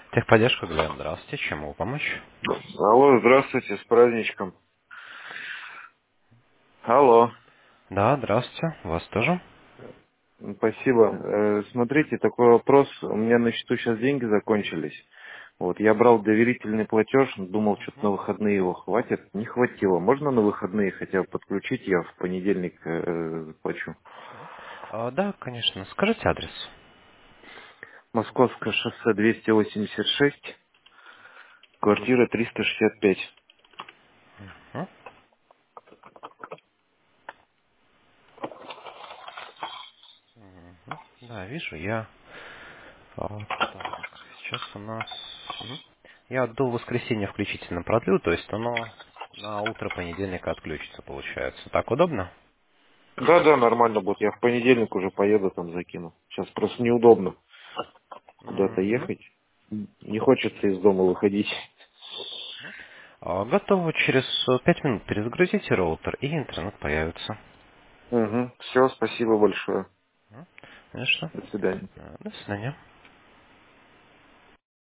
Техподдержка, Глеб, здравствуйте. Чем могу помочь? Алло, здравствуйте, с праздничком. Алло, Да, здравствуйте. Вас тоже? спасибо. Смотрите, такой вопрос. У меня на счету сейчас деньги закончились. Вот, я брал доверительный платеж, думал, что-то на выходные его хватит. Не хватило. Можно на выходные хотя бы подключить? Я в понедельник заплачу. Да, конечно. Скажите адрес. Московское шоссе 286, квартира 365. М? Да, вижу, я... Так, сейчас у нас... Я до воскресенья включительно продлю, то есть оно на утро понедельника отключится, получается. Так удобно? Да, нормально будет. Я в понедельник уже поеду, там закину. Сейчас просто неудобно куда-то Мгм. ехать. Не хочется из дома выходить. Готово. Через 5 минут перезагрузите роутер, и интернет появится. Угу. Все, спасибо большое. Конечно. До свидания. До свидания.